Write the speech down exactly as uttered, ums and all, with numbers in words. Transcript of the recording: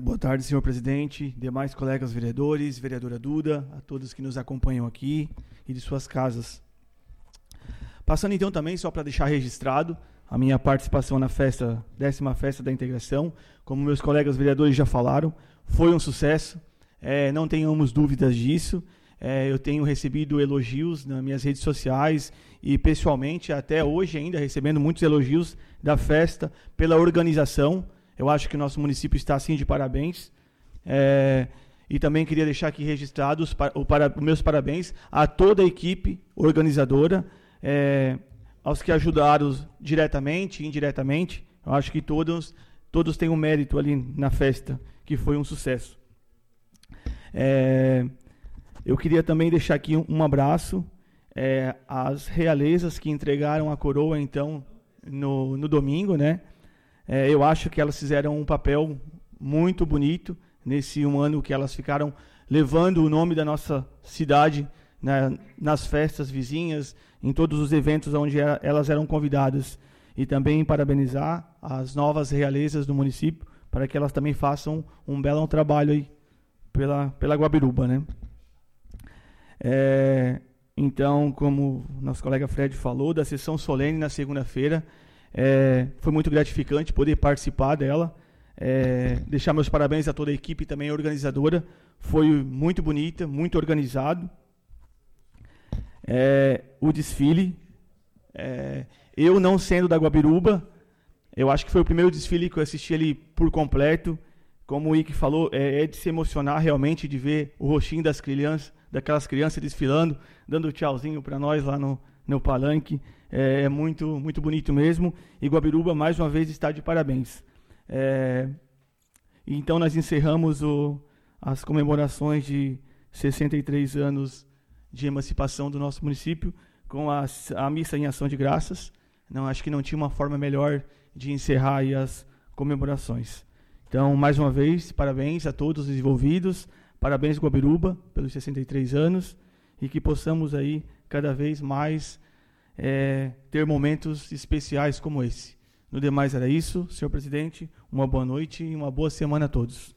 Boa tarde, senhor presidente, demais colegas vereadores, vereadora Duda, a todos que nos acompanham aqui e de suas casas. Passando então também, só para deixar registrado, a minha participação na festa, décima festa da integração, como meus colegas vereadores já falaram, foi um sucesso, é, não tenhamos dúvidas disso. É, eu tenho recebido elogios nas minhas redes sociais e pessoalmente, até hoje ainda, recebendo muitos elogios da festa, pela organização. Eu acho que o nosso município está, assim, de parabéns. É, e também queria deixar aqui registrados os, o para, os meus parabéns a toda a equipe organizadora, é, aos que ajudaram diretamente e indiretamente. Eu acho que todos, todos têm um mérito ali na festa, que foi um sucesso. É, eu queria também deixar aqui um, um abraço é, às realezas que entregaram a coroa, então, no, no domingo, né? É, eu acho que elas fizeram um papel muito bonito nesse um ano que elas ficaram levando o nome da nossa cidade, né, nas festas vizinhas, em todos os eventos onde era, elas eram convidadas. E também parabenizar as novas realezas do município para que elas também façam um belo trabalho aí pela, pela Guabiruba, né? É, então, como nosso colega Fred falou, da sessão solene na segunda-feira, é, foi muito gratificante poder participar dela, é, deixar meus parabéns a toda a equipe também organizadora, foi muito bonita, muito organizado. É, o desfile, é, eu não sendo da Guabiruba, eu acho que foi o primeiro desfile que eu assisti ali por completo. Como o Ike falou, é, é de se emocionar realmente de ver o rostinho das crianças, daquelas crianças desfilando, dando tchauzinho para nós lá no, no palanque. É, é muito, muito bonito mesmo. E Guabiruba, mais uma vez, está de parabéns. É, então, nós encerramos o, as comemorações de sessenta e três anos de emancipação do nosso município com a, a missa em ação de graças. Não, acho que não tinha uma forma melhor de encerrar aí as comemorações. Então, mais uma vez, parabéns a todos os envolvidos, parabéns Guabiruba pelos sessenta e três anos e que possamos aí cada vez mais é, ter momentos especiais como esse. No demais era isso, senhor presidente, uma boa noite e uma boa semana a todos.